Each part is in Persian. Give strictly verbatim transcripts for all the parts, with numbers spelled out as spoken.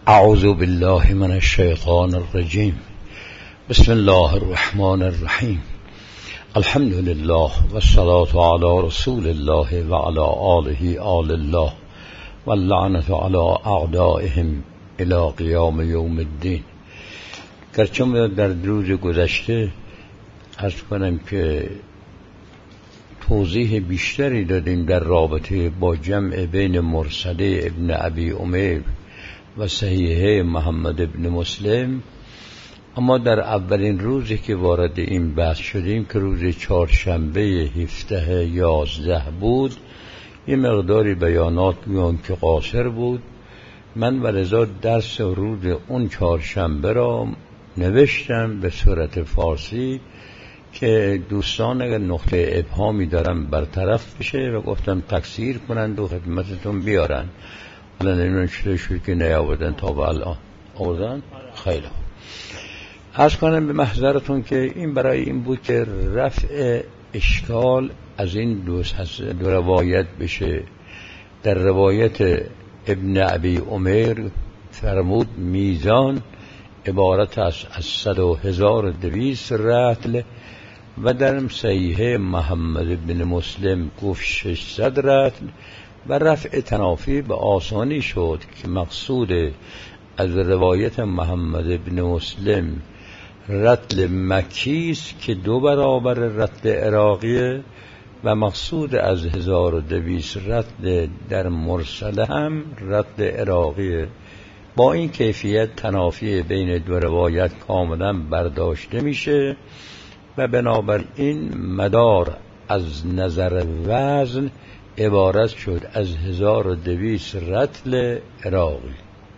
اعوذ بالله من الشیطان الرجیم. بسم الله الرحمن الرحیم. الحمد لله والصلاة علی رسول الله و علی آله آل الله واللعنة علی اعدائهم الی قیام یوم الدین. گرچه در روز گذشته عرض کنم که توضیح بیشتری دادیم در رابطه با جمع بین مرسله ابن ابی امیر و صحیحه محمد ابن مسلم، اما در اولین روزی که وارد این بحث شدیم که روز چهارشنبه هفده یازده بود، یه مقداری بیانات بیان که قاصر بود. من و رضا درس روز اون چهارشنبه را نوشتم به صورت فارسی که دوستان اگر نقطه ابهامی دارن برطرف بشه و گفتم تکثیر کنند و خدمتتون بیارن. حالا نمیدونم چطور شد که نیاوردن تا به الان آوردن. خیلی عرض کنم به محضرتون که این برای این بود که رفع اشکال از این دو, دو روایت بشه. در روایت ابن ابی امیر فرمود میزان عبارت است از صد و هزار و دویست رطل و در صحیحه محمد بن مسلم گفت ششصد رطل و رفع تنافی به آسانی شد که مقصود از روایت محمد بن مسلم رطل مکیست که دو برابر رطل عراقیه و مقصود از هزار و دویست رطل در مرسله هم رطل عراقیه. با این کیفیت تنافی بین دو روایت کاملا برداشته میشه و بنابراین مدار از نظر وزن عبارت شد از هزار و دویست رطل عراقی.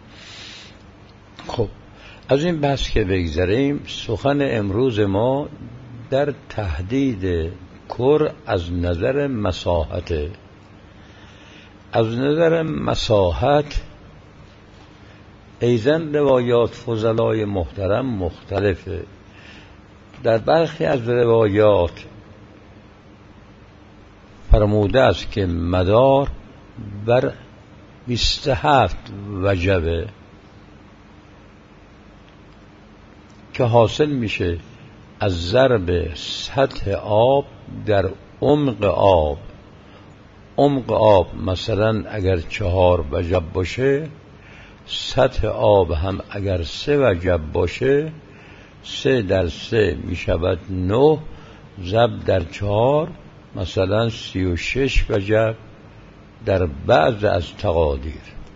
خب از این بحث که بگذریم، سخن امروز ما در تحدید کر از نظر مساحت. از نظر مساحت ایزن روایات فضلای محترم مختلفه. در برخی از روایات فرموده است که مدار بر بیست و هفت وجبه که حاصل میشه از ضرب سطح آب در عمق آب. عمق آب مثلا اگر چهار وجب باشه، سطح آب هم اگر سه وجب باشه، سه در سه میشود نه، ضرب در چهار مثلا سی و شش وجب در بعض از تقادیر.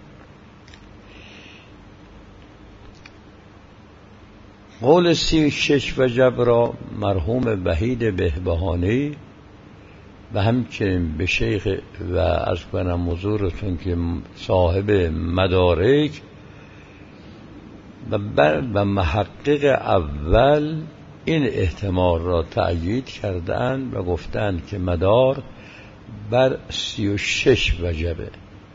قول سی و شش وجب را مرحوم وحید بهبهانی و همچنین به شیخ و از کنم حضورتون که صاحب مدارک و, و محقق اول این احتمال را تأیید کردند و گفتند که مدار بر سی و شش وجبه.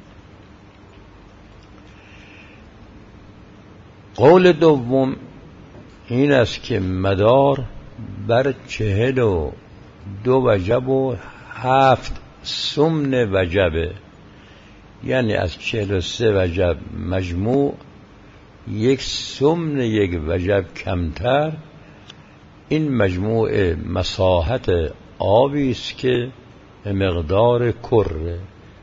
قول دوم این است که مدار بر چهل و دو وجب و هفت سمن وجبه، یعنی از چهل و سه وجب مجموع یک سمن یک وجب کمتر. این مجموع مساحت آبی است که به مقدار کره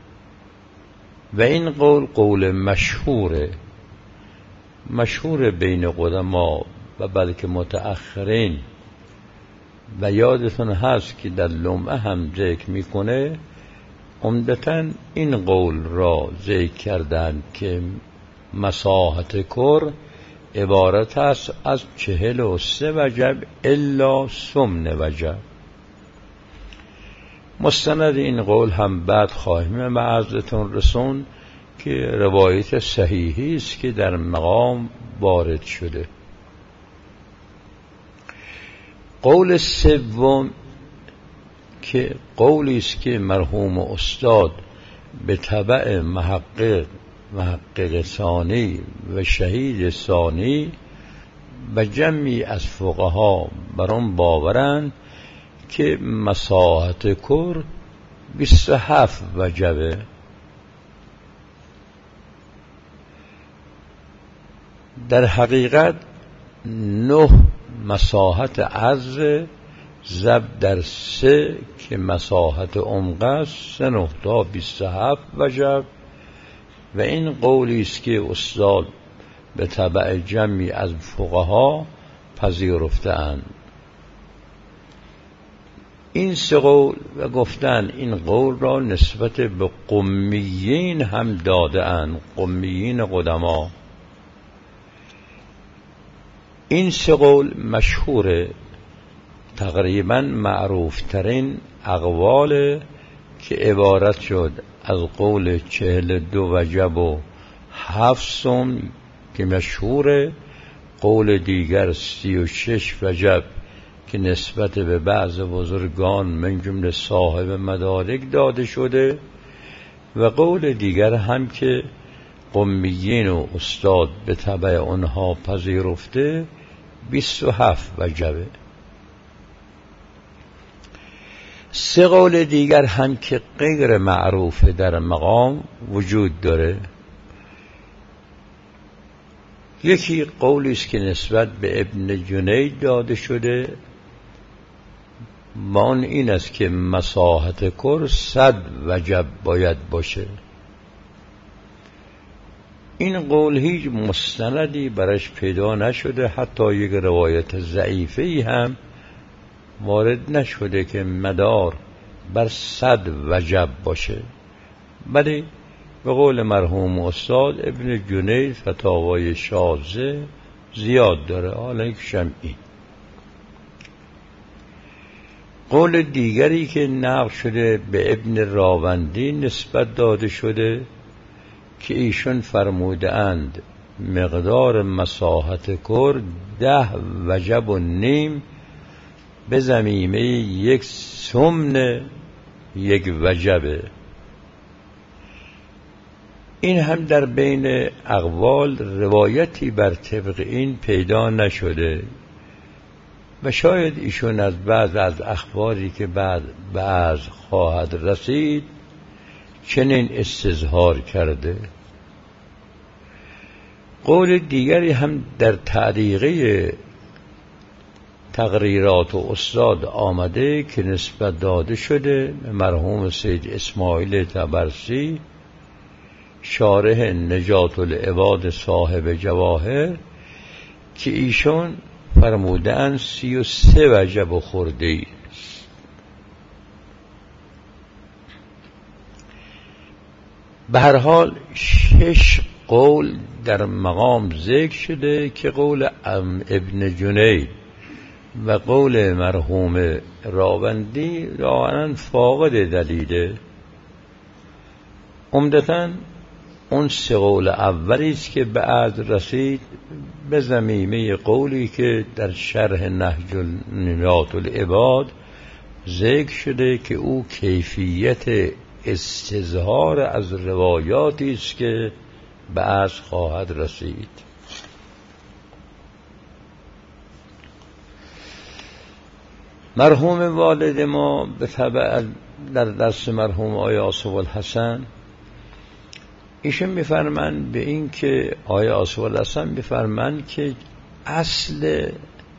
و این قول قول مشهوره مشهور بین قدما و بلکه متأخرین و یادتون هست که در لمعه هم ذکر میکنه. عمدتاً این قول را ذکر کردند که مساحت کر عبارت است از چهل و سه وجب الا سمن وجب. مستند این قول هم بعد خواهیم به عرضتون رسون که روایت صحیحی است که در مقام وارد شده. قول سوم که قولی است که مرحوم استاد به تبع محقق محقق ثانی و شهید ثانی و جمعی از فقها بر آن باورند که مساحت کر بیست و هفت وجبه در حقیقت نه مساحت عرض ضرب در سه که مساحت عمق است، سه نقطه بیست و هفت وجب. و این قولی است که استاد به تبع جمعی از فقها پذیرفته‌اند. این سه قول و گفتن این قول را نسبت به قمیین هم داده‌اند، قمیین قدما. این سه قول مشهوره، تقریبا معروف ترین اقوال که عبارت شد از قول چهل دو وجب و هفت سم که مشهوره، قول دیگر سی و شش وجب که نسبت به بعض بزرگان من جمله صاحب مدارک داده شده، و قول دیگر هم که قمیین و استاد به تبع آنها پذیرفته بیست و هفت وجبه. سه قول دیگر هم که غیر معروف در مقام وجود داره. یکی قولی است که نسبت به ابن جنید داده شده، مان این است که مساحت کر صد وجب باید باشه. این قول هیچ مستندی برش پیدا نشده، حتی یک روایت ضعیفی هم وارد نشده که مدار بر صد وجب باشه. ولی به قول مرحوم استاد ابن جنید فتاوای شاذه زیاد داره، حالا یکشم این. قول دیگری که نقل شده به ابن راوندی نسبت داده شده که ایشون فرموده اند مقدار مساحت کر ده وجب و نیم به ضمیمه یک سمن یک وجبه. این هم در بین اقوال روایتی بر طبق این پیدا نشده و شاید ایشون از بعض از اخباری که بعد بعض خواهد رسید چنین استظهار کرده. قول دیگری هم در تعلیقه تقریرات و استاد آمده که نسبت داده شده مرحوم سید اسماعیل طبرسی شارح نجات العباد صاحب جواهر که ایشون فرمودن سی و سه وجب خورده. به هر حال شش قول در مقام ذکر شده که قول ابن جنید و قول مرحوم راوندی راهن فاقد دلیله. عمدتاً اون سه قول اولی است که بعد رسید به ضمیمه قولی که در شرح نهج نجات العباد ذکر شده که او کیفیت استظهار از روایاتی است که بعد خواهد رسید. مرحوم والد ما به تبع در درس مرحوم آقای آصف الحسن ایشون میفرمند به این که آقای آصف الحسن میفرمند که اصل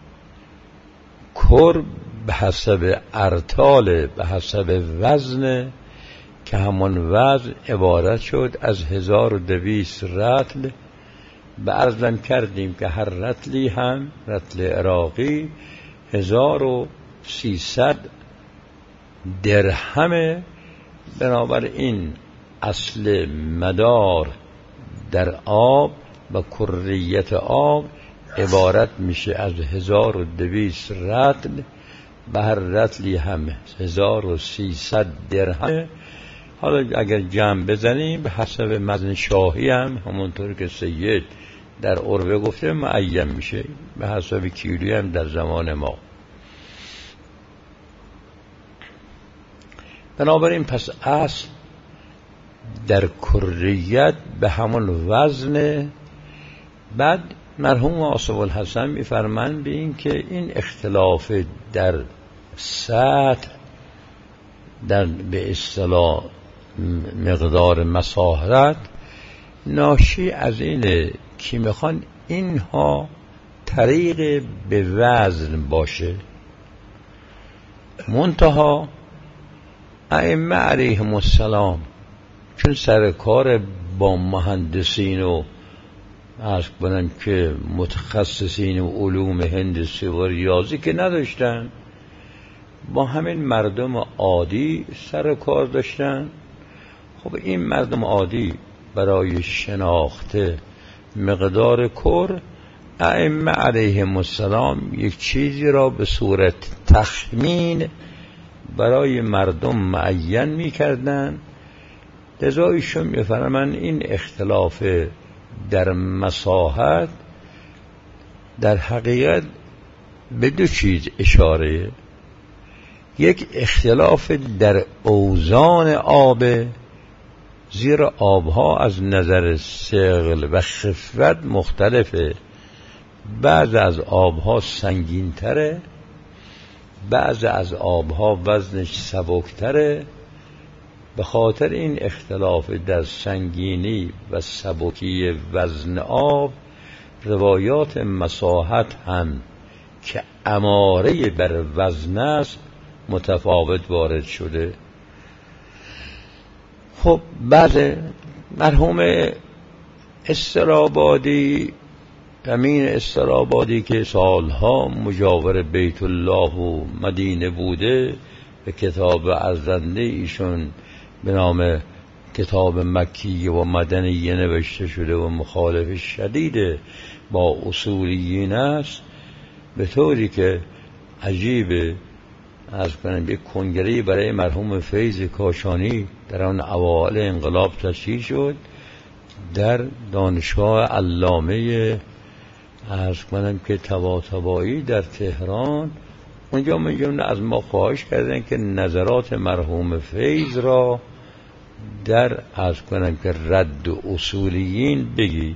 کر به حسب ارتال به حسب وزن که همان وزن عبارت شد از هزار و دویست رطل. به عرضم کردیم که هر رطلی هم رطل عراقی هزار و سیصد درهمه. بنابراین اصل مدار در آب و کریت آب عبارت میشه از هزار و دویست رطل، به هر رطلی هم هزار و سیصد درهم. حالا اگر جمع بزنیم به حسب مزن شاهی هم همونطور که سید در عربه گفته معین میشه، به حسب کیلویی هم در زمان ما. بنابراین پس اصل در کریت به همون وزن. بعد مرحوم آصف الحسن میفرمند به این که این اختلاف در سطح در به اصطلاح مقدار مساحت ناشی از اینه که میخوان اینها طریق به وزن باشه. منتها ائمه علیهم السلام چون سر کار با مهندسین و عرض کنم که متخصصین و علوم هندسی و ریاضی که نداشتن، با همین مردم عادی سر کار داشتن. خب این مردم عادی برای شناخت مقدار کر، ائمه علیهم السلام یک چیزی را به صورت تخمین برای مردم معین می‌کردند. لذا ایشون می‌فرمایند این اختلاف در مساحت در حقیقت به دو چیز اشاره. یک اختلاف در اوزان آب، زیرا آبها از نظر ثقل و خفت مختلفه. بعض از آبها سنگین تره، بعض از آبها وزنش سبکتره. به خاطر این اختلاف در سنگینی و سبکی وزن آب، روایات مساحت هم که اماره بر وزن است متفاوت وارد شده. خب بعض مرحوم استرابادی، امین استرابادی که سالها مجاور بیت الله و مدینه بوده، به کتاب ارزنده ایشون به نام کتاب مکی و مدنی نوشته شده و مخالف شدید با اصولیین است، به طوری که عجیبه از کنم یک کنگره‌ای برای مرحوم فیض کاشانی در آن اوائل انقلاب تشکیل شد در دانشگاه علامه از کنم که طباطبایی در تهران. اونجا من از ما خواهش کردن که نظرات مرحوم فیض را در از کنم که رد اصولیین بگی.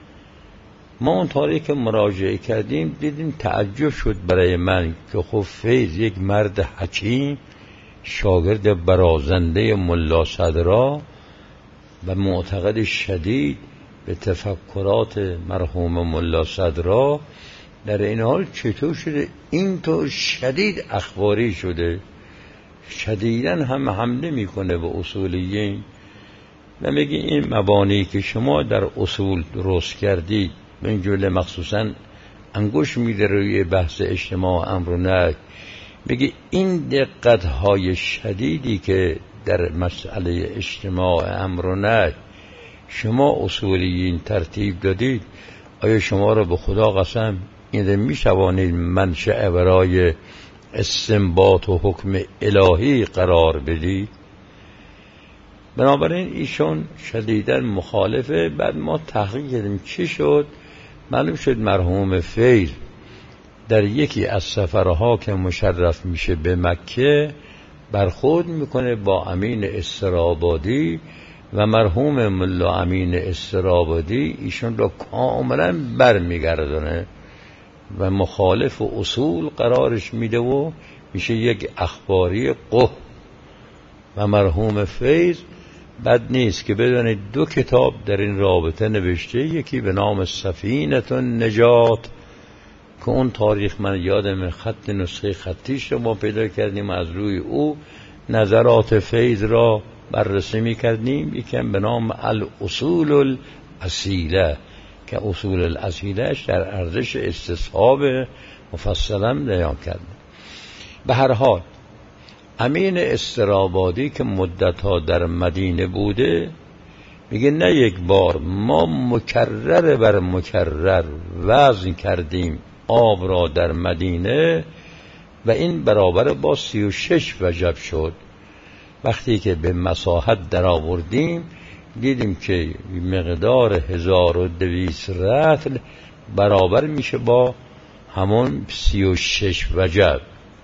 ما اون طوری که مراجعه کردیم دیدیم تعجب شد برای من که خب فیض یک مرد حکیم، شاگرد برازنده ملا صدرا و معتقد شدید به تفکرات مرحوم ملا صدرا، در این حال چطور شده اینطور شدید اخباری شده، شدیداً هم حمله میکنه به اصولیین و میگه این مبانی که شما در اصول درست کردید، من جمله مخصوصاً انگوش میده روی بحث اجتماع امر و نهی، میگه این دقت‌های شدیدی که در مسئله اجتماع امر و نهی شما اصولیین ترتیب دادید، آیا شما را به خدا قسم این میشوانید منشأ برای استنباط و حکم الهی قرار بدید؟ بنابراین ایشون شدیداً مخالفه. بعد ما تحقیق کردیم چی شد، معلوم شد مرحوم فیض در یکی از سفرها که مشرف میشه به مکه برخورد میکنه با امین استرابادی و مرحوم ملا امین استرابادی ایشون را کاملا برمیگردونه و مخالف اصول قرارش میده و میشه یک اخباری قه. و مرحوم فیض بد نیست که بدونید دو کتاب در این رابطه نوشته، یکی به نام سفینه النجات که اون تاریخ من یادم خط نسخه خطیش رو ما پیدا کردیم، از روی او نظرات فیض را بررسی میکردیم. یکم به نام الاصول الاصیله که اصول الاصیلهش در ارزش استصحاب مفصلا بیان کرده. به هر حال امین استرابادی که مدتها در مدینه بوده میگه نه یک بار ما مکرر بر مکرر وزن کردیم آب را در مدینه و این برابر با سی و شش وجب شد. وقتی که به مساحت در آوردیم دیدیم که مقدار هزار و دویست رطل برابر میشه با همون سی و شش وجب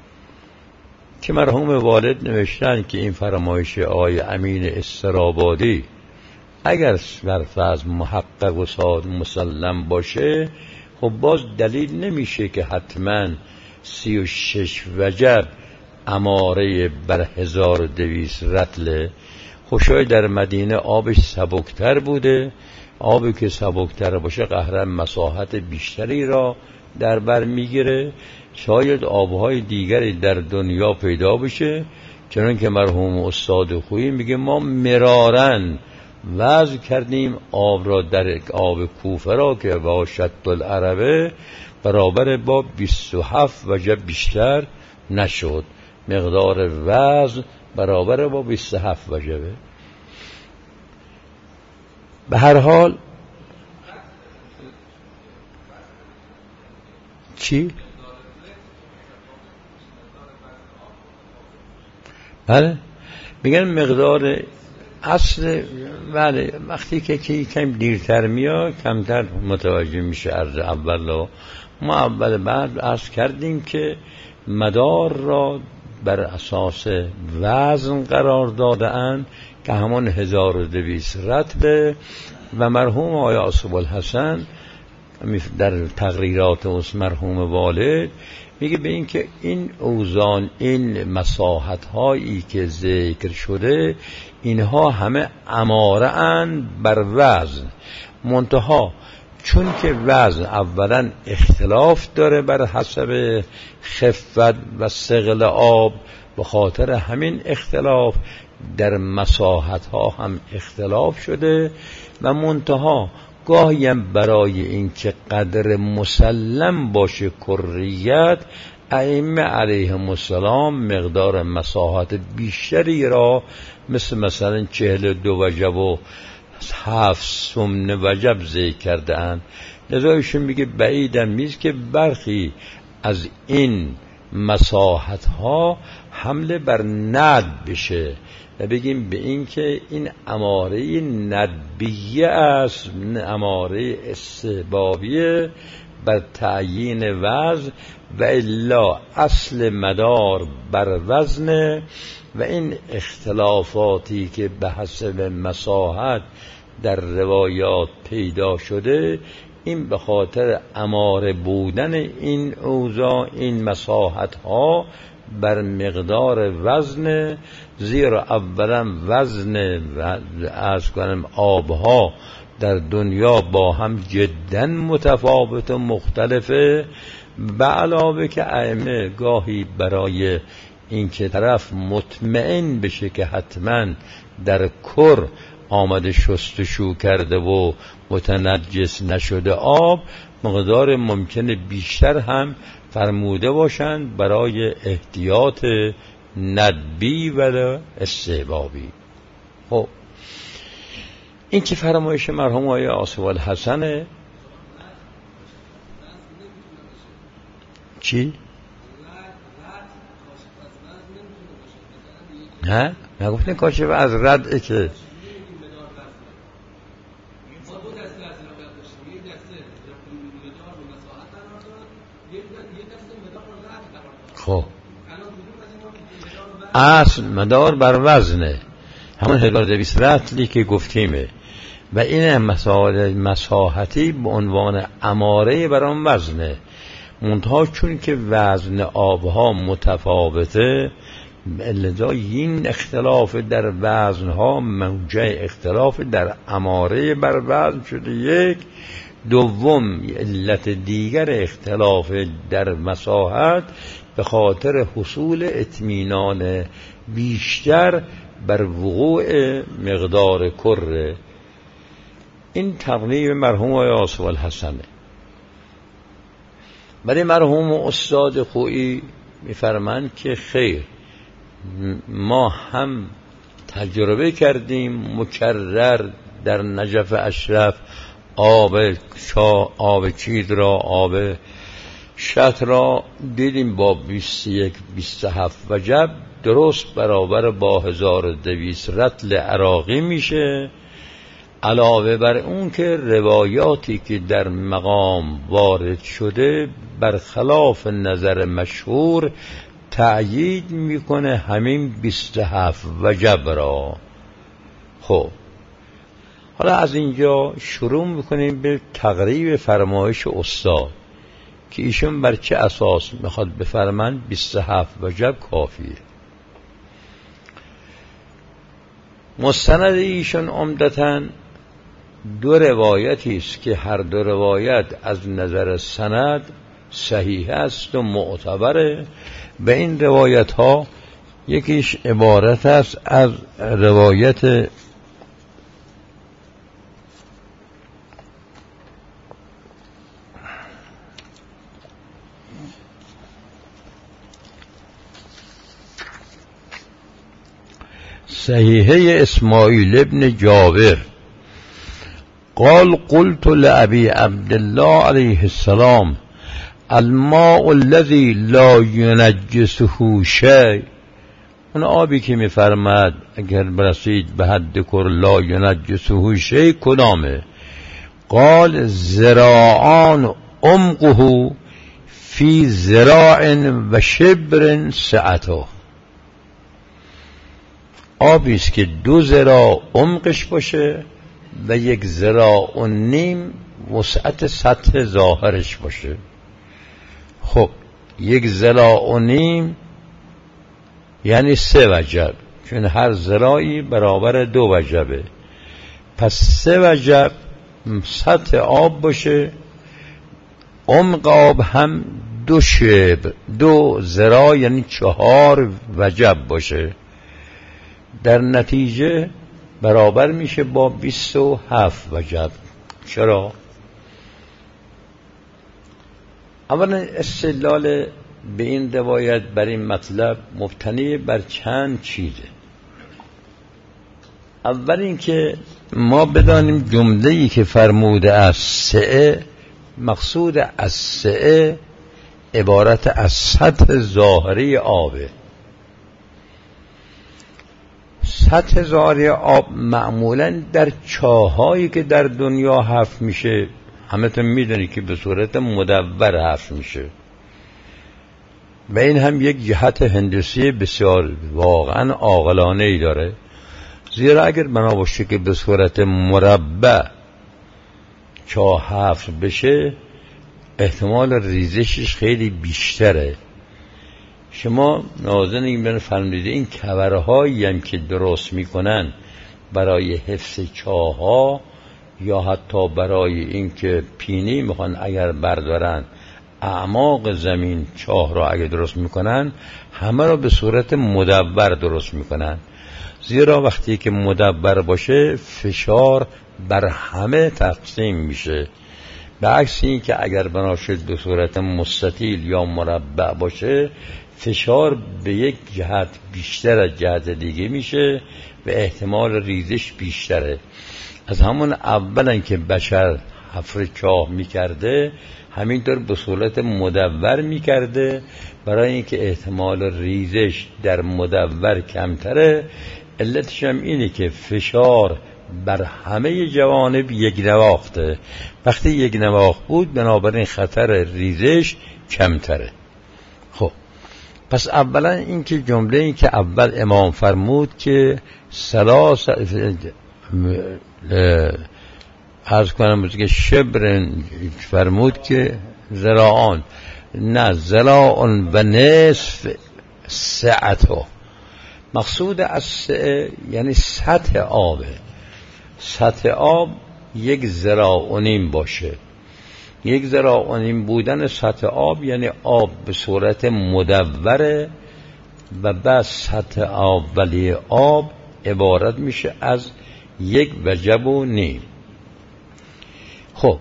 که مرحوم والد نوشتن که این فرمایش آقای امین استرابادی اگر برفرض محقق و صادق مسلم باشه، خب باز دلیل نمیشه که حتما سی و شش وجب اماره بر هزار و دویست رطله. خب شاید در مدینه آبش سبکتر بوده آبی که سبکتر باشه قهرن مساحت بیشتری را در بر میگیره. شاید آبهای دیگری در دنیا پیدا بشه، چنان که مرحوم استاد خویی میگه ما مرارن وضع کردیم آب را در آب کوفه را که با شط العربه برابر با بیست و هفت وجب بیشتر نشد. مقدار وزن برابر با بیست و هفت وجبه. به هر حال چی؟ بله میگن مقدار اصل، بله وقتی که کی کم دیرتر میاد کمتر متوجه میشه. عرض اول رو ما اول بعد عرض کردیم که مدار را بر اساس وزن قرار داده‌اند که همون هزار و دویست رطبه و مرحوم آقای آصف الحسن در تقریرات از مرحوم والد میگه به این که این اوزان، این مساحت هایی که ذکر شده اینها همه اماره اند بر وزن، منتها چون که وزن اولا اختلاف داره بر حسب خفت و ثقل آب، به خاطر همین اختلاف در مساحت ها هم اختلاف شده و منتها گاهی هم برای اینکه قدر مسلم باشه کریت، ائمه علیهم السلام مقدار مساحت بیشتری را مثل مثلا چهل دو وجب و هفت سمن وجب ذکر کرده اند. لذا ایشون میگه بعیدم نیست که برخی از این مساحت ها حمله بر ند بشه و بگیم به این که این اماره ندبیه است، اماره استحبابیه بر تعیین وزن، و الا اصل مدار بر وزن و این اختلافاتی که به حسب مساحت در روایات پیدا شده این به خاطر اماره بودن این اوضاع، این مساحت ها بر مقدار وزن، زیرا اولا وزن از کنم آبها در دنیا با هم جدا متفاوت و مختلفه، به علاوه که ائمه گاهی برای اینکه طرف مطمئن بشه که حتما در کر آمده شستشو کرده و متنجس نشده آب، مقدار ممکنه بیشتر هم فرموده باشند برای احتیاط ندبی و استحبابی. خب این که فرمایش مرحوم آقای آصف الحسن چی؟ ها؟ نگفتن کاشف از رد که خب اصل مدار بر وزنه، همون هزار و دویست رطلی که گفتیمه و این مساحتی به عنوان اماره بر آن وزنه، منتها چون که وزن آبها متفاوته لذا این اختلاف در وزنها موجه اختلاف در اماره بر وزن شده. یک دوم علت دیگر اختلاف در مساحت به خاطر حصول اطمینان بیشتر بر وقوع مقدار کره. این تقریب مرحوم آقای آصف الحسنه. برای مرحوم استاد خویی میفرمند که خیر، ما هم تجربه کردیم مکرر در نجف اشرف آب چا آب چید را، آب شط را دیدیم با بیست و یک بیست و هفت وجب درست برابر با هزار و دویست رطل عراقی میشه. علاوه بر اون که روایاتی که در مقام وارد شده برخلاف نظر مشهور تأیید میکنه همین بیست و هفت وجب را. خب حالا از اینجا شروع میکنیم به تقریب فرمایش استاد که ایشون بر چه اساس میخواد بفرمند بیست و هفت وجب کافیه. مستند ایشون عمدتاً دو روایتی است که هر دو روایت از نظر سند صحیح است و معتبره. به این روایت ها یکیش عبارت است از روایت صحیحه اسماعیل ابن جابر قال قلت لأبي عبد الله عليه السلام الماء الذي لا ينجسه شيء، اون آبی که میفرماد اگر برسید به حد کر لا ینجسه شیء کدامه؟ قال زراعان عمقه فی زراع و شبر سعته، آبی است که دو ذراع عمقش باشه و یک ذراع و نیم وسعت سطح ظاهرش باشه. خب یک ذراع و نیم یعنی سه وجب، چون هر ذراعی برابر دو وجبه، پس سه وجب سطح آب باشه، عمق آب هم دو شبر، دو ذراع یعنی چهار وجب باشه، در نتیجه برابر میشه با بیست و هفت وجب. چرا؟ اولا استدلال به این روایت بر این مطلب مبتنی بر چند چیزه. اول اینکه ما بدانیم جمله‌ای که فرموده از سعه، مقصود از سعه عبارت از سطح ظاهری آبه. سطح ظاهری آب معمولاً در چاهایی که در دنیا حفر میشه، همه تون میدونی که به صورت مدور حفر میشه و این هم یک جهت هندسی بسیار واقعا عاقلانه ای داره، زیرا اگر بنا باشه که به صورت مربع چاه حفر بشه احتمال ریزشش خیلی بیشتره. شما ناظرین این فرمودید این کورهایی هم که درست میکنن برای حفظ چاه ها یا حتی برای اینکه پینی میخوان اگر بردارن اعماق زمین چاه را اگر درست میکنن همه را به صورت مدور درست میکنن، زیرا وقتی که مدور باشه فشار بر همه تقسیم میشه، به عکس این که اگر بنا شد به صورت مستطیل یا مربع باشه فشار به یک جهت بیشتر از جهت دیگه میشه و احتمال ریزش بیشتره. از همون اولا که بشر حفر چاه میکرده همینطور به صورت مدور میکرده، برای اینکه احتمال ریزش در مدور کمتره. علتش هم اینه که فشار بر همه جوانب یک نواخته، وقتی یک نواخت بود بنابراین خطر ریزش کمتره. خب پس اولا این که جمله این که اول امام فرمود که سلاس عرض کنم که شبر فرمود که زراعان، نه زراعان و نصف سعته، مقصود از سعه یعنی سطح آبه، سطح آب یک ذراع و نیم باشه. یک ذراع و نیم بودن سطح آب یعنی آب به صورت مدوره و بعد سطح اولی آب عبارت میشه از یک وجب و نیم. خب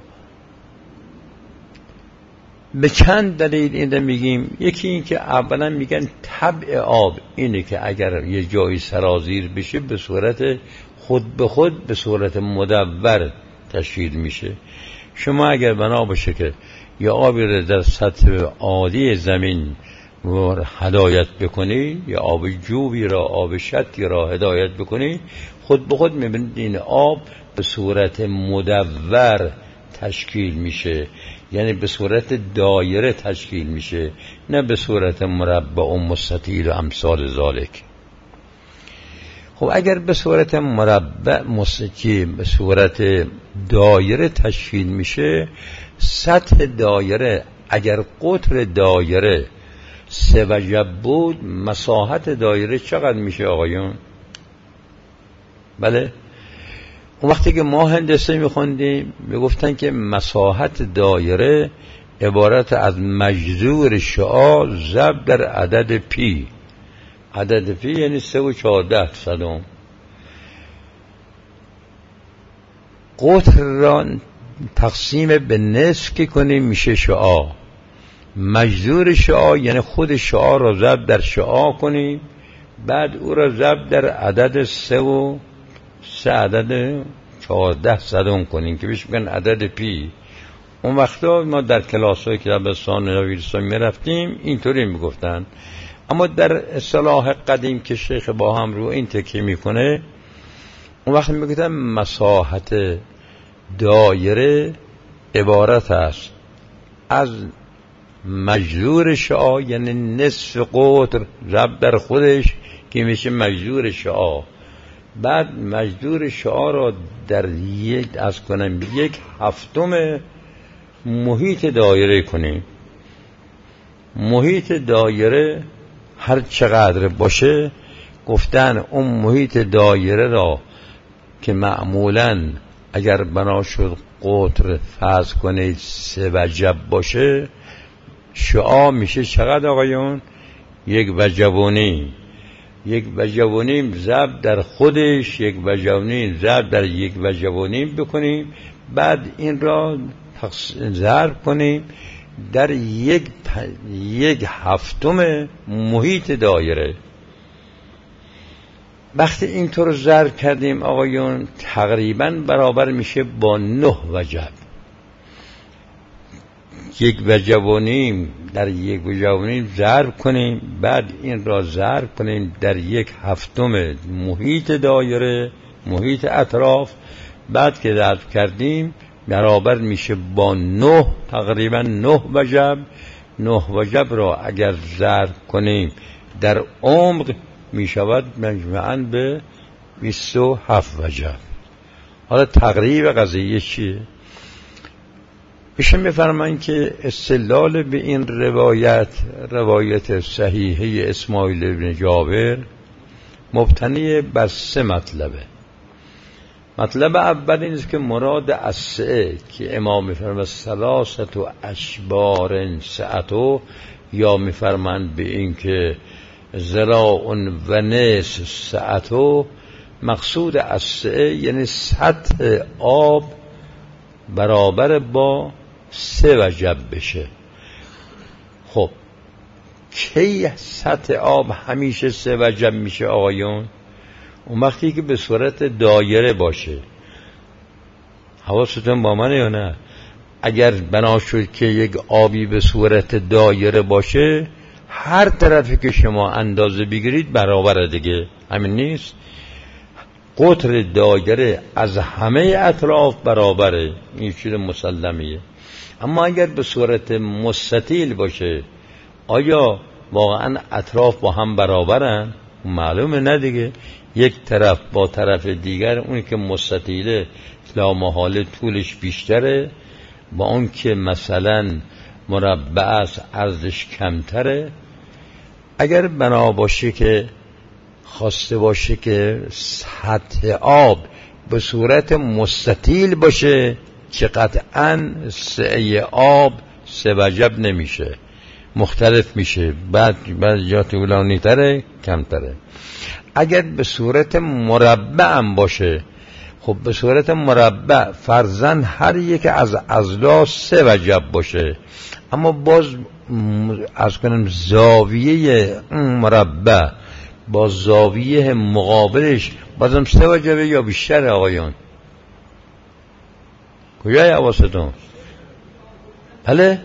به چند دلیل این میگیم. یکی این که اولا میگن طبع آب اینه که اگر یه جایی سرازیر بشه به صورت خود به خود به صورت مدور تشکیل میشه. شما اگر بنا باشه که یه آبی رو در سطح عالی زمین هدایت بکنی یا آب جوبی را آب شطی را هدایت بکنی خود به خود میبینید این آب به صورت مدور تشکیل میشه، یعنی به صورت دایره تشکیل میشه، نه به صورت مربع و مستطیل و امثال ذالک. خب اگر به صورت مربع مستطیل به صورت دایره تشکیل میشه، سطح دایره اگر قطر دایره سه وجب بود مساحت دایره چقدر میشه آقایون؟ بله اون وقتی که ما هندسه میخوندیم میگفتن که مساحت دایره عبارت از مجذور شعاع ضرب در عدد پی. عدد پی یعنی سه و چهارده صدم. قطر را تقسیم به نصف که کنیم میشه شعاع. مجذور شعاع یعنی خود شعاع را ضرب در شعاع کنیم، بعد او را ضرب در عدد سه و سه عدد چهارده صدم کنیم که بهش میگن عدد پی. اون وقتا ما در کلاس های کتابستان نویرستان میرفتیم اینطوری میگفتن، اما در اصطلاح قدیم که شیخ با هم رو این تکیه میکنه اون وقت میگفتن مساحت دایره عبارت است از مجذور شعاع یعنی نصف قطر ضرب در خودش که میشه مجذور شعاع، بعد مجذور شعاع را در یک از کنم یک هفتم محیط دایره کنیم. محیط دایره هر چقدر باشه گفتن اون محیط دایره را که معمولاً اگر بنا شد قطر فرض کنید سه وجب باشه، شعاع میشه چقدر آقایون؟ یک وجب و نیم. یک وجب و نیم ضرب در خودش یک وجب و نیم ضرب در یک وجب و نیم بکنیم، بعد این را ضرب کنیم در یک یک هفتم محیط دایره. وقتی اینطور ضرب کردیم آقایون تقریبا برابر میشه با نه وجب. یک وجب و نیم در یک وجب و نیم ضرب کنیم، بعد این را ضرب کنیم در یک هفتم محیط دایره، محیط اطراف. بعد که ضرب کردیم برابر میشه با نه، تقریبا نه وجب. نه وجب را اگر ضرب کنیم در عمق میشود مجموعاً به بیست و هفت وجب. حالا تقریب قضیه چیه؟ ایشون میفرمایند که استدلال به این روایت، روایت صحیحه اسماعیل بن جابر، مبتنی بر سه مطلبه. مطلب اول این است که مراد از سعه که امام میفرماید ثلاثت و اشبار سعتو، یا میفرماند به این که ذراع و نصف سعتو، مقصود از سعه یعنی سطح آب برابر با سه وجب بشه. خب کی سطح آب همیشه سه وجب میشه آقایون؟ اون وقتی که به صورت دایره باشه. حواستون با منه یا نه؟ اگر بنا شد که یک آبی به صورت دایره باشه هر طرفی که شما اندازه بگیرید برابره دیگه، همین نیست؟ قطر دایره از همه اطراف برابره، این چیز مسلمیه. اما اگر به صورت مستطیل باشه آیا واقعا اطراف با هم برابرن؟ معلومه نه دیگه. یک طرف با طرف دیگر، اون که مستطیله لامحاله طولش بیشتره، با اون که مثلا مربع است عرضش کمتره. اگر بنا باشه که خواسته باشه که سطح آب به صورت مستطیل باشه که قطعاً سعه آب سه وجب نمیشه، مختلف میشه، بعد بعد جا طولانی تره کمتره. اگر به صورت مربع هم باشه، خب به صورت مربع فرضاً هر یک از اضلاع سه وجب باشه، اما باز از کنم زاویه مربع با زاویه مقابلش بازم سه وجبه یا بیشتر آقایان؟ کجای حواستون؟ بله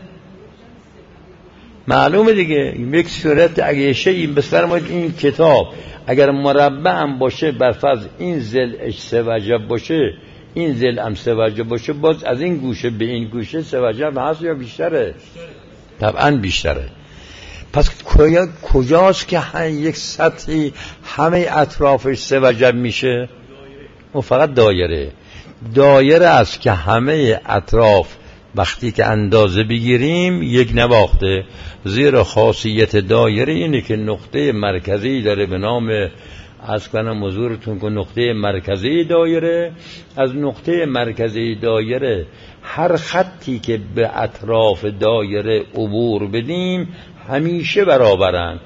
معلومه دیگه. یک صورت اگه شیء بفرمایید این کتاب اگر مربع هم باشه بر فرض این ضلعش سه وجب باشه، این ضلع هم سه وجب باشه، باز از این گوشه به این گوشه سه وجب هست یا بیشتره؟ طبعا بیشتره. پس کجاست که یک سطحی همه اطرافش سه وجب میشه؟ اون فقط دایره. دایره است که همه اطراف وقتی که اندازه بگیریم یک نواخته، زیرا خاصیت دایره اینه که نقطه مرکزی داره به نام از کنم حضورتون که نقطه مرکزی دایره، از نقطه مرکزی دایره هر خطی که به اطراف دایره عبور بدیم همیشه برابرن.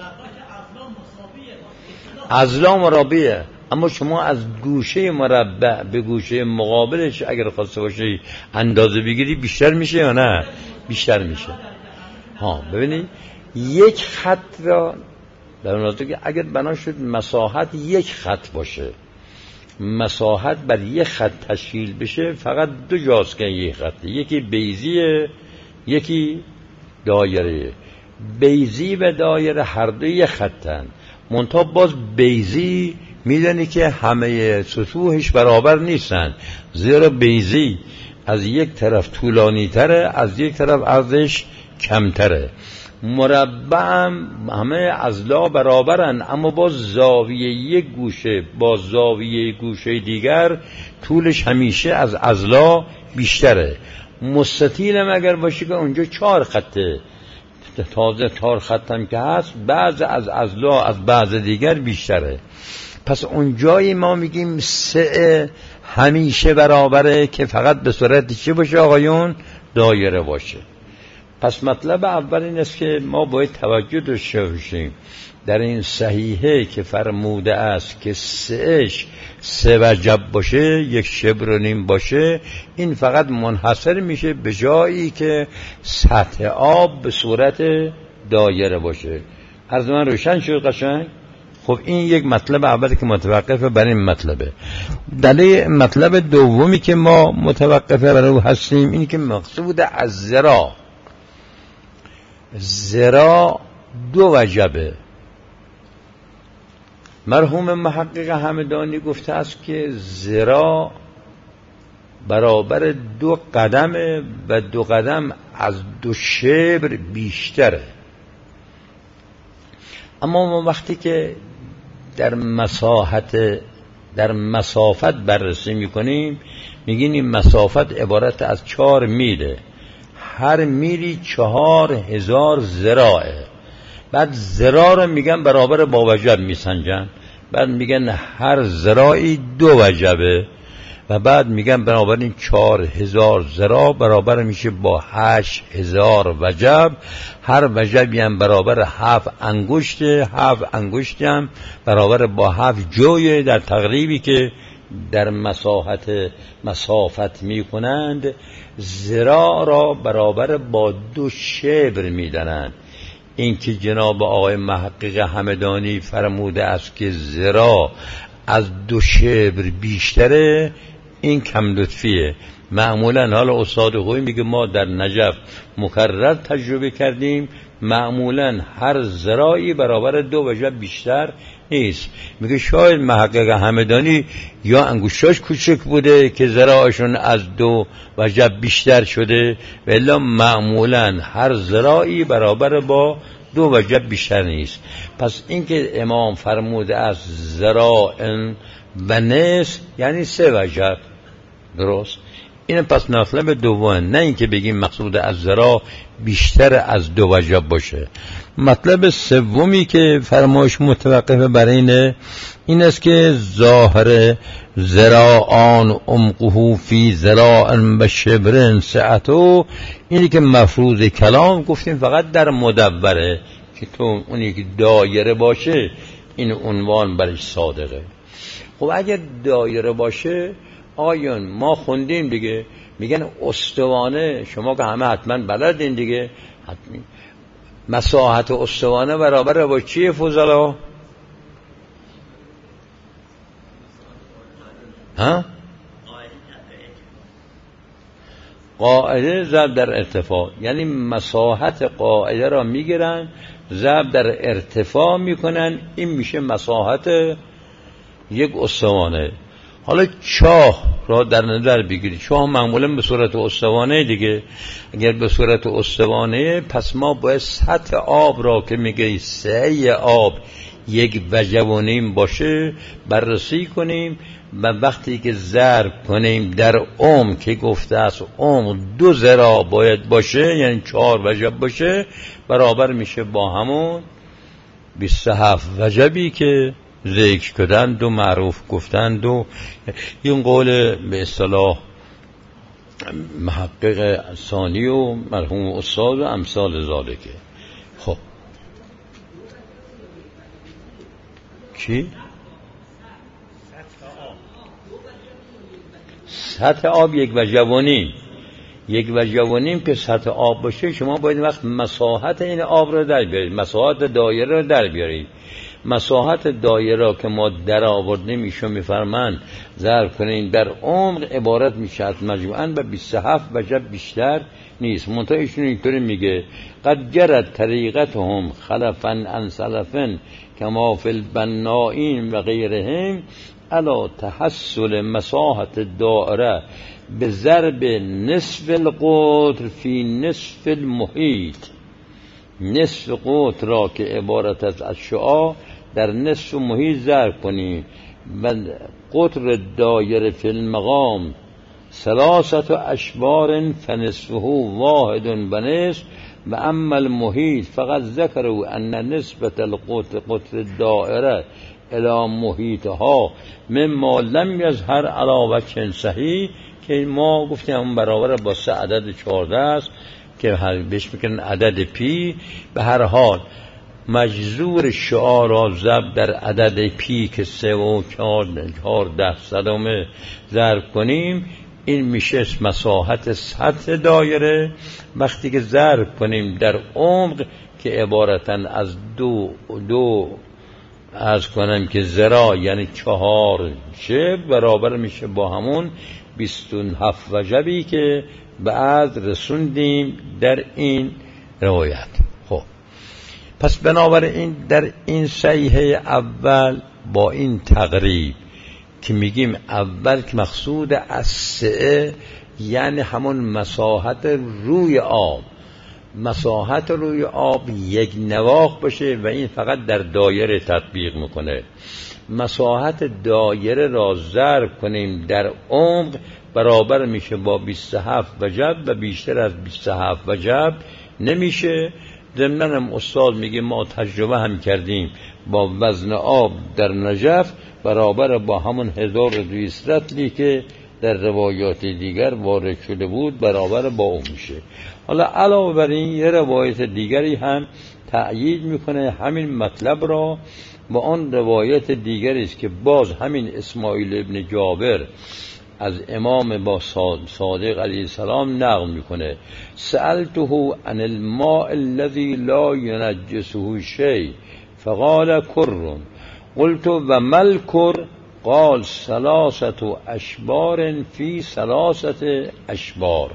اضلاع مربعه، اما شما از گوشه مربع به گوشه مقابلش اگر خواسته باشی اندازه بگیری بیشتر میشه یا نه؟ بیشتر میشه. ها ببینید یک خط را در اون که اگر بنا شد مساحت یک خط باشه، مساحت بر یک خط تشکیل بشه، فقط دو جاست که یک خطه، یکی بیضیه یکی دایره. بیضی و دایره هر دو یک خطن، منتها باز بیضی میدونی که همه سطوحش برابر نیستن، زیرا بیضی از یک طرف طولانی تره، از یک طرف عرضش کمتره. مربع هم همه اضلاع برابرن، اما با زاویه یک گوشه با زاویه گوشه دیگر طولش همیشه از اضلاع بیشتره. مستطیل هم اگر باشه که اونجا چهار خطه، تازه چهار خط هم که هست، بعض از اضلاع از بعض دیگر بیشتره. پس اونجایی ما میگیم سه همیشه برابره که فقط به صورت چی باشه آقایون؟ دایره باشه. پس مطلب اول این است که ما باید توجه داشته باشیم در این صحیحه که فرموده است که سهش سه وجب باشه، یک شبر و نیم باشه، این فقط منحصر میشه به جایی که سطح آب به صورت دایره باشه. عرض من روشن شد قشنگ؟ خب این یک مطلب اولی که متوقفه بر این مطلبه. دلیل مطلب دومی که ما متوقفه بر او هستیم این که مقصود از ذرا، ذرا دو وجبه. مرحوم محقق همدانی گفته است که ذرا برابر دو قدمه و دو قدم از دو شبر بیشتره. اما ما وقتی که در مساحت در مسافت بررسی میکنیم میگیم این مسافت عبارت از چهار میله، هر میلی چهار هزار ذراعه. بعد ذراع رو میگن برابر با وجب میسنجن، بعد میگن هر ذراعی دو وجبه، و بعد میگن بنابراین چهار هزار ذراع برابر میشه با هشت هزار وجب. هر وجبی هم برابر هفت انگشت، هفت انگشتی هم برابر با هفت جوی در تقریبی که در مساحت مسافت میکنند. ذراع را برابر با دو شبر میدانند. این که جناب آقای محقق همدانی فرموده است که ذراع از دو شبر بیشتره، این کم لطفیه. معمولا حالا استاد خوبی میگه ما در نجف مکرر تجربه کردیم، معمولا هر ذراعی برابر دو وجب بیشتر نیست. میگه شاید محقق همدانی یا انگشتاش کوچک بوده که ذراعشون از دو وجب بیشتر شده، ولی معمولا هر ذراعی برابر با دو وجب بیشتر نیست. پس اینکه امام فرموده از ذراع و نصف یعنی سه وجب، درست؟ این پس مطلب دوم، نه اینکه بگیم مقصود از ذراع بیشتر از دو وجب باشه. مطلب سومی که فرمایش متوقفه بر اینه این است که ظاهر ذراعان عمقه فی ذراع و شبر سعته، اینی که مفروض کلام گفتیم فقط در مدوره که تو اونی که دایره باشه این عنوان برش صادقه. خب اگر دایره باشه آیون ما خوندیم دیگه، میگن استوانه، شما که همه حتما بلدین دیگه، حتمی مساحت استوانه برابر با چیه فضلا؟ ها؟ قاعده ضرب در ارتفاع، یعنی مساحت قاعده را میگیرن ضرب در ارتفاع میکنن، این میشه مساحت یک استوانه. حالا چاه را در نظر بگیرید، چاه معمولا به صورت استوانه دیگه. اگر به صورت استوانه پس ما باید سطح آب را که میگه سعی آب یک وجب و نیم باشه بررسی کنیم، و وقتی که ضرب کنیم در عمق که گفته است عمق دو ذراع باید باشه، یعنی چهار وجب باشه، برابر میشه با همون بیست و هفت وجبی که ذکر کردند و معروف گفتند و این قول به اصطلاح محقق ثانی و مرحوم استاد و امثال ذالکه. خب چی؟ سطح آب یک وجه و نیم، یک وجه و نیم که سطح آب باشه شما باید وقت مساحت این آب رو در بیارید، مساحت دایره رو در بیارید. مساحت دایره که ما در آوردیم ایشون میفرمند ضرب کنین در عمق عبارت میشه از مجموعاً به بیست و هفت وجه بیشتر نیست. منتها ایشون اینطوری میگه قد جرت طریقتهم خلفا عن سلفن کما فی البنائین و غیرهم علی تحصل مساحت دائره به ضرب نصف القطر فی نصف المحیط. نصف قطر را که عبارت از اشعاع در نصف محیط ضرب کنی و قطر دایره فی المقام ثلاثت اشبار فنصفه واحد و نصف و اما المحیط فقط ذکروا ان نسبت القطر قطر دائره الى محیطها مما لم یظهر علی وجه صحیح، که ما گفتیم اون برابر با سه عدد چهارده است که بهش میکنن عدد پی. به هر حال مجذور شعاع را ضرب در عدد پی که سه و چهار ده صدم ضرب کنیم این میشه مساحت سطح دایره. وقتی که ضرب کنیم در عمق که عبارتاً از دو دو عرض کنم که ذراع یعنی چهار شب برابر میشه با همون بیست و هفت وجبی که بعد رسوندیم در این روایت. خب پس بنابراین در این صحیحه اول با این تقریب که میگیم اول که مقصود از سعه یعنی همون مساحت روی آب، مساحت روی آب یک نواخ باشه و این فقط در دایره تطبیق میکنه. مساحت دایره را ضرب کنیم در عمق برابر میشه با بیست و هفت وجب و بیشتر از بیست و هفت وجب نمیشه. ضمناً هم استاد میگه ما تجربه هم کردیم با وزن آب در نجف برابر با همون هزار و دویست رطلی که در روایات دیگر وارد شده بود برابر با اون میشه. حالا علاوه بر این یه روایت دیگری هم تأیید میکنه همین مطلب را با آن روایت دیگری است که باز همین اسماعیل ابن جابر از امام با صادق علیه السلام نقل میکنه سألته عن الماء الذي لا ينجسه شيء فقال كر قلت وما الكر قال ثلاثة اشبار في ثلاثة اشبار.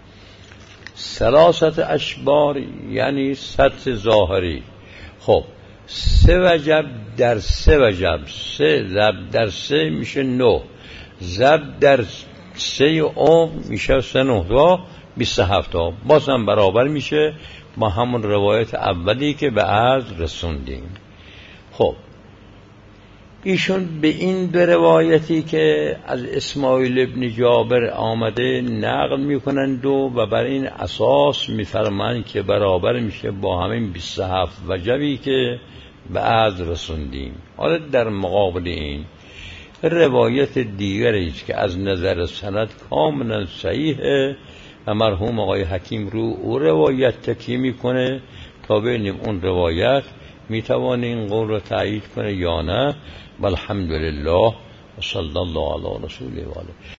ثلاثة اشبار یعنی سطح ظاهری. خب سه وجب در سه وجب، سه ضرب در سه میشه نه، ضرب در سه اوم میشه سه نهتا بیست و هفتا، باز هم برابر میشه با همون روایت اولی که به عرض رسوندیم. خب ایشون به این دو روایتی که از اسماعیل ابن جابر آمده نقل میکنند و و بر این اساس میفرمایند که برابر میشه با همین بیست و هفت وجبی که به عرض رسوندیم. حالا در مقابل این روایت دیگری است که از نظر سند کاملا صحیحه و مرحوم آقای حکیم رو او روایت تکیه میکنه تا ببینیم اون روایت میتوانه این قول رو تایید کنه یا نه. والحمدلله و صلی الله علی رسوله و آله.